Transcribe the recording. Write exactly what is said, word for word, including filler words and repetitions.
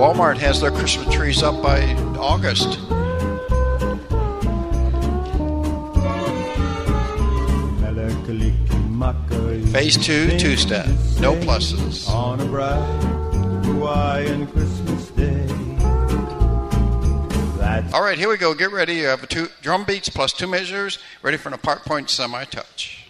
Walmart has their Christmas trees up by August. Phase two, two-step. No pluses. On a bright Hawaiian Christmas day. All right, here we go. Get ready. You have a two drum beats plus two measures. Ready for an apart point semi-touch.